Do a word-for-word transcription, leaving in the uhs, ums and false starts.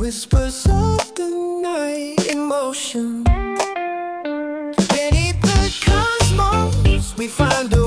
whispers of the night in motion. Beneath the cosmos we find